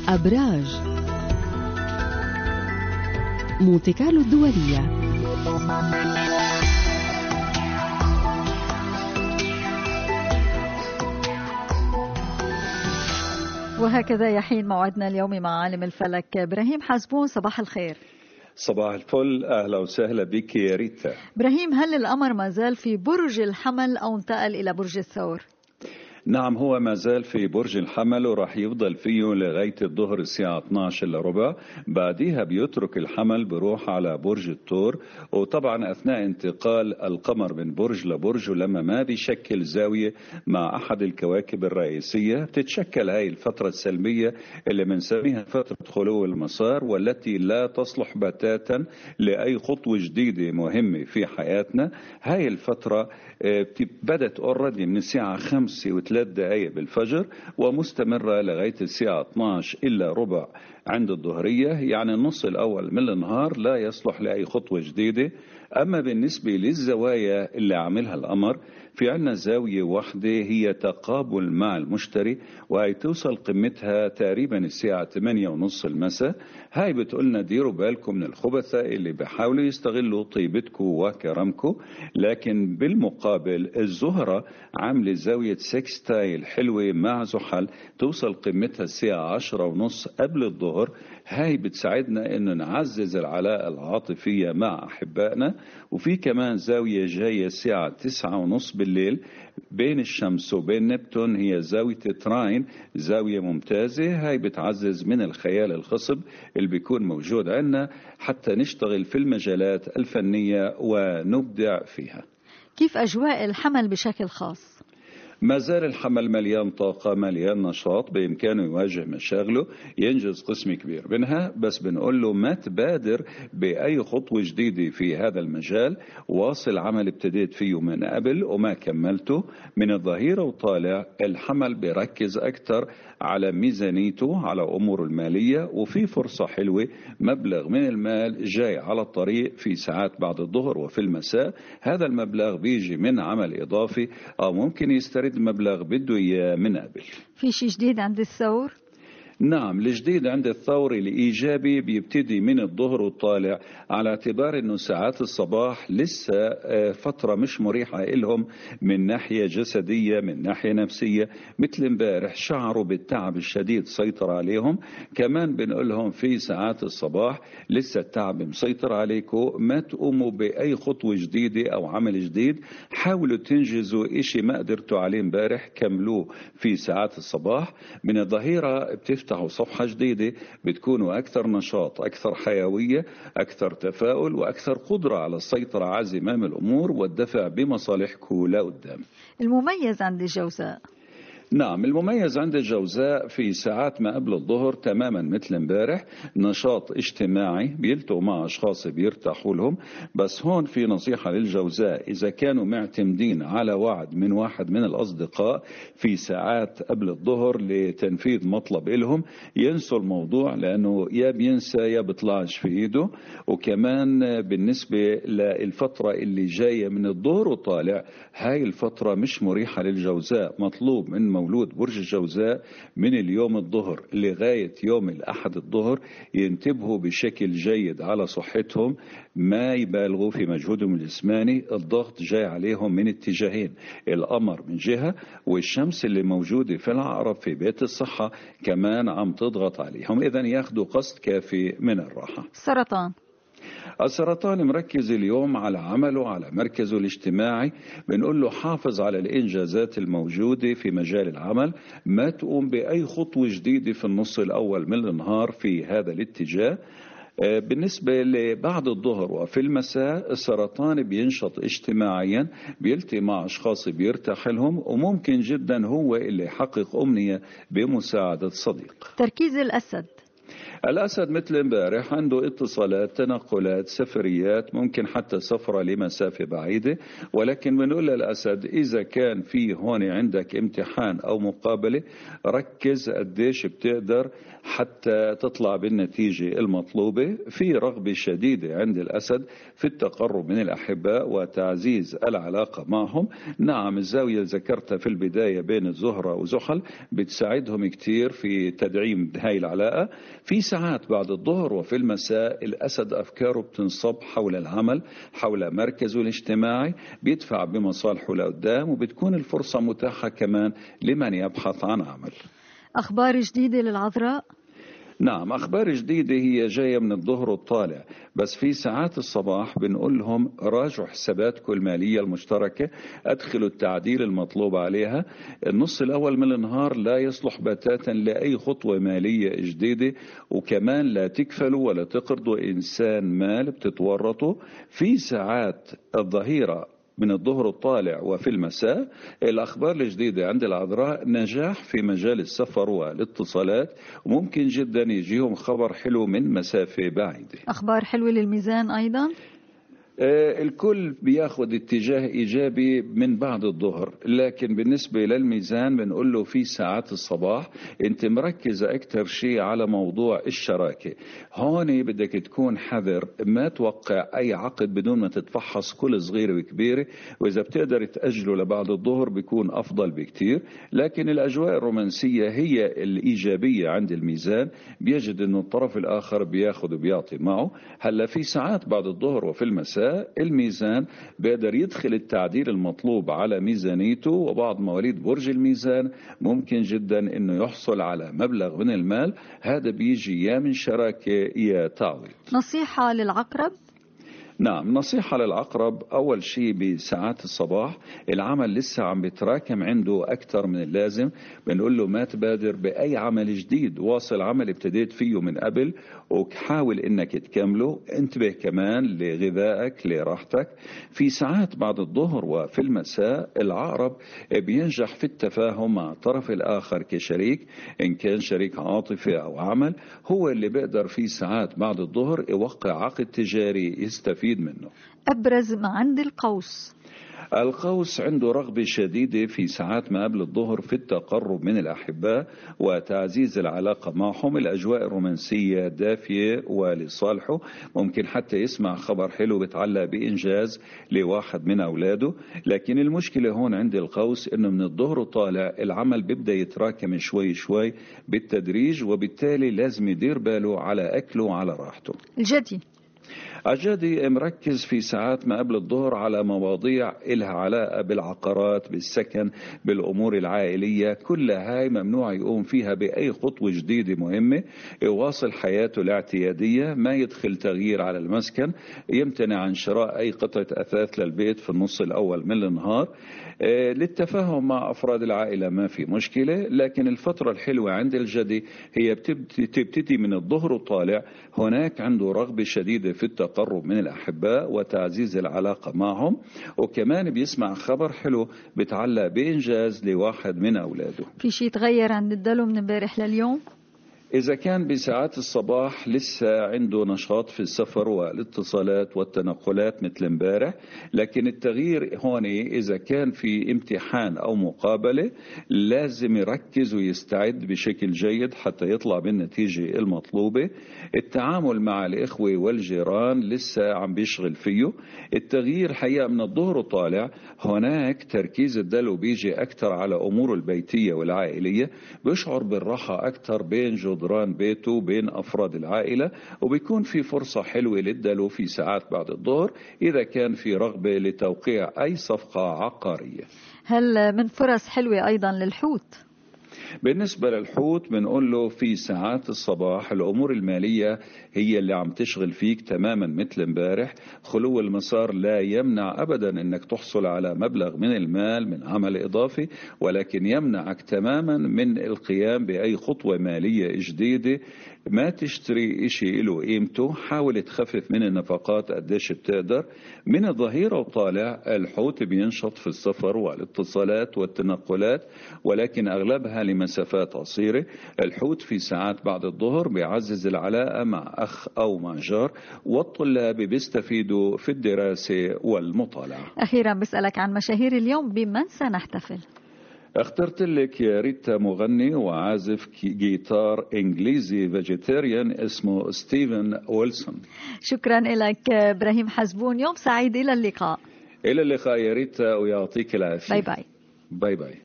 أبراج مونتي كارلو الدولية. وهكذا يحين موعدنا اليوم مع عالم الفلك إبراهيم حزبون. صباح الخير. صباح الفل، أهلا وسهلا بك يا ريتا. إبراهيم، هل القمر ما زال في برج الحمل أو انتقل إلى برج الثور؟ نعم، هو ما زال في برج الحمل وراح يفضل فيه لغاية الظهر الساعة 12 إلا ربع. بعديها بيترك الحمل بروح على برج الثور. وطبعا أثناء انتقال القمر من برج لبرج ولما ما بيشكل زاوية مع أحد الكواكب الرئيسية بتتشكل هاي الفترة السلبية اللي بنسميها فترة خلو المسار، والتي لا تصلح بتاتا لأي خطوة جديدة مهمة في حياتنا. هاي الفترة بدت اوريدي من الساعة 5:03 بالفجر ومستمرة لغاية الساعة 12 إلا ربع عند الظهرية، يعني النص الأول من النهار لا يصلح لأي خطوة جديدة. أما بالنسبة للزوايا اللي عاملها القمر، في عنا زاوية واحدة هي تقابل مع المشتري، وهي توصل قمتها تقريبا الساعة 8:30 المساء. هاي بتقولنا ديروا بالكم من الخبثاء اللي بيحاولوا يستغلوا طيبتكم وكرمكم. لكن بالمقابل الزهرة عاملة زاوية سكستايل حلوة مع زحل توصل قمتها الساعة 10:30 قبل الظهر. هاي بتساعدنا انه نعزز العلاقة العاطفية مع احبائنا. وفي كمان زاوية جاية الساعة 9:30 بالليل بين الشمس وبين نبتون، هي زاوية تراين، زاوية ممتازة. هاي بتعزز من الخيال الخصب اللي بيكون موجود عندنا حتى نشتغل في المجالات الفنية ونبدع فيها. كيف أجواء الحمل بشكل خاص؟ ما زال الحمل مليان طاقة، مليان نشاط، بإمكانه يواجه مشاغله، ينجز قسم كبير منها. بس بنقول له ما تبادر بأي خطوة جديدة في هذا المجال. واصل عمل ابتديت فيه من قبل وما كملته. من الظهيرة وطالع الحمل بيركز أكثر على ميزانيته، على أموره المالية، وفي فرصة حلوة مبلغ من المال جاي على الطريق في ساعات بعد الظهر وفي المساء. هذا المبلغ بيجي من عمل إضافي أو ممكن يسترد مبلغ بده إياه من قبل. في شيء جديد عند الثور؟ نعم، الجديد عند الثور الإيجابي بيبتدي من الظهر والطالع، على اعتبار أنه ساعات الصباح لسه فترة مش مريحة إلهم من ناحية جسدية من ناحية نفسية. مثل امبارح شعروا بالتعب الشديد سيطر عليهم. كمان بنقولهم في ساعات الصباح لسه التعب مسيطر عليكم، ما تقوموا بأي خطوة جديدة أو عمل جديد. حاولوا تنجزوا إشي ما قدرتوا عليه امبارح كملوه في ساعات الصباح. من الظهيرة بتفتحوا صفحة جديدة، بتكونوا أكثر نشاط، أكثر حيوية، أكثر تفاؤل، وأكثر قدرة على السيطرة على زمام الأمور والدفع بمصالحكم لقدام. المميز عند الجوزاء؟ نعم، المميز عند الجوزاء في ساعات ما قبل الظهر تماما مثل امبارح نشاط اجتماعي، بيلتقوا مع اشخاص بيرتاحوا لهم. بس هون في نصيحة للجوزاء، اذا كانوا معتمدين على وعد من واحد من الاصدقاء في ساعات قبل الظهر لتنفيذ مطلب لهم، ينسوا الموضوع، لانه يا بينسى يا بيطلعش في ايده. وكمان بالنسبة للفترة اللي جاية من الظهر وطالع، هاي الفترة مش مريحة للجوزاء. مطلوب من مولود برج الجوزاء من اليوم الظهر لغاية يوم الأحد الظهر ينتبهوا بشكل جيد على صحتهم، ما يبالغوا في مجهودهم الجسماني. الضغط جاي عليهم من اتجاهين، القمر من جهة والشمس اللي موجودة في العقرب في بيت الصحة كمان عم تضغط عليهم، إذن ياخدوا قسط كافي من الراحة. السرطان مركز اليوم على عمله، على مركزه الاجتماعي. بنقول له حافظ على الإنجازات الموجودة في مجال العمل، ما تقوم بأي خطوة جديدة في النص الأول من النهار في هذا الاتجاه. بالنسبة لبعد الظهر وفي المساء، السرطان بينشط اجتماعيا، بيلتقي مع أشخاص بيرتاح لهم، وممكن جدا هو اللي يحقق أمنية بمساعدة صديق. تركيز الأسد؟ الأسد مثل امبارح عنده اتصالات، تنقلات، سفريات، ممكن حتى سفرة لمسافة بعيدة، ولكن بنقول للأسد إذا كان في هون عندك امتحان أو مقابلة ركز قديش بتقدر حتى تطلع بالنتيجة المطلوبة. في رغبة شديدة عند الأسد في التقرب من الأحباء وتعزيز العلاقة معهم. نعم، الزاوية اللي ذكرتها في البداية بين الزهرة وزحل بتساعدهم كتير في تدعيم هاي العلاقة. في ساعات بعد الظهر وفي المساء الأسد أفكاره بتنصب حول العمل، حول مركزه الاجتماعي، بيدفع بمصالحه لقدام، وبتكون الفرصة متاحة كمان لمن يبحث عن عمل. أخبار جديدة للعذراء؟ نعم، أخبار جديدة هي جاية من الظهر والطالع، بس في ساعات الصباح بنقول لهم راجعوا حساباتكم المالية المشتركة، أدخلوا التعديل المطلوب عليها. النص الأول من النهار لا يصلح بتاتا لأي خطوة مالية جديدة، وكمان لا تكفلوا ولا تقرضوا إنسان مال بتتورطوا. في ساعات الظهيرة من الظهر الطالع وفي المساء الأخبار الجديدة عند العذراء نجاح في مجال السفر والاتصالات، وممكن جدا يجيهم خبر حلو من مسافة بعيدة. أخبار حلوة للميزان أيضا؟ الكل بياخد اتجاه إيجابي من بعد الظهر، لكن بالنسبة للميزان بنقول له في ساعات الصباح أنت مركزة أكثر شيء على موضوع الشراكة. هون بدك تكون حذر، ما توقع أي عقد بدون ما تتفحص كل صغيرة وكبيرة، وإذا بتقدر تأجله لبعد الظهر بيكون أفضل بكتير. لكن الأجواء الرومانسية هي الإيجابية عند الميزان، بيجد أنه الطرف الآخر بياخد وبيعطي معه. هلا في ساعات بعد الظهر وفي المساء الميزان بيقدر يدخل التعديل المطلوب على ميزانيته، وبعض مواليد برج الميزان ممكن جدا انه يحصل على مبلغ من المال، هذا بيجي يا من شراكة يا تعويض. نصيحة للعقرب؟ نعم، نصيحة للعقرب، أول شيء بساعات الصباح العمل لسه عم بتراكم عنده أكثر من اللازم، بنقول له ما تبادر بأي عمل جديد، واصل عمل ابتديت فيه من قبل وحاول إنك تكمله. انتبه كمان لغذائك لراحتك. في ساعات بعد الظهر وفي المساء العقرب بينجح في التفاهم مع الطرف الآخر كشريك، إن كان شريك عاطفي أو عمل، هو اللي بيقدر في ساعات بعد الظهر يوقع عقد تجاري يستفيد منه. أبرز ما عند القوس؟ القوس عنده رغبة شديدة في ساعات ما قبل الظهر في التقرب من الأحباء وتعزيز العلاقة معهم. الأجواء الرومانسية دافية ولصالحه، ممكن حتى يسمع خبر حلو بتعلق بإنجاز لواحد من أولاده. لكن المشكلة هون عند القوس إنه من الظهر طالع العمل بيبدأ يتراكم شوي شوي بالتدريج، وبالتالي لازم يدير باله على أكله وعلى راحته. الجدي مركز في ساعات ما قبل الظهر على مواضيع إلها علاقة بالعقارات، بالسكن، بالأمور العائلية، كلها هاي ممنوع يقوم فيها بأي خطوة جديدة مهمة. يواصل حياته الاعتيادية، ما يدخل تغيير على المسكن، يمتنع عن شراء أي قطعة أثاث للبيت في النص الأول من النهار. للتفاهم مع أفراد العائلة ما في مشكلة، لكن الفترة الحلوة عند الجدي هي بتبتدي من الظهر وطالع. هناك عنده رغبة شديدة في التقرب من الأحباء وتعزيز العلاقة معهم، وكمان بيسمع خبر حلو بتعلق بإنجاز لواحد من أولاده. في شيء تغير عند الدلو من امبارح لليوم؟ إذا كان بساعات الصباح لسه عنده نشاط في السفر والاتصالات والتنقلات مثل امبارح، لكن التغيير هون إذا كان في امتحان أو مقابلة لازم يركز ويستعد بشكل جيد حتى يطلع بالنتيجة المطلوبة. التعامل مع الإخوة والجيران لسه عم بيشغل فيه. التغيير حقيقة من الظهر وطالع هناك تركيز الدلو بيجي أكثر على أمور البيتية والعائلية، بيشعر بالراحة أكثر بين جدران بيته بين أفراد العائلة، وبيكون في فرصة حلوة للدلو في ساعات بعد الظهر إذا كان في رغبة لتوقيع أي صفقة عقارية. هل من فرص حلوة أيضا للحوت؟ بالنسبة للحوت بنقول له في ساعات الصباح الأمور المالية هي اللي عم تشغل فيك تماما مثل امبارح. خلو المسار لا يمنع أبدا أنك تحصل على مبلغ من المال من عمل إضافي، ولكن يمنعك تماما من القيام بأي خطوة مالية جديدة ما تشتري إشي له قيمته، حاول تخفف من النفقات قديش بتقدر. من الظهيرة وطالع الحوت بينشط في السفر والاتصالات والتنقلات، ولكن أغلبها لمسافات قصيرة. الحوت في ساعات بعد الظهر بيعزز العلاقة مع أخ أو مع جار، والطلاب بيستفيدوا في الدراسة والمطالعة. أخيرا بسألك عن مشاهير اليوم، بمن سنحتفل؟ اخترت لك يا ريتا مغني وعازف جيتار انجليزي فيجيتيريان اسمه ستيفن ويلسون. شكرا لك إبراهيم حزبون، يوم سعيد، إلى اللقاء. إلى اللقاء يا ريتا ويعطيك العافية. باي باي. باي باي.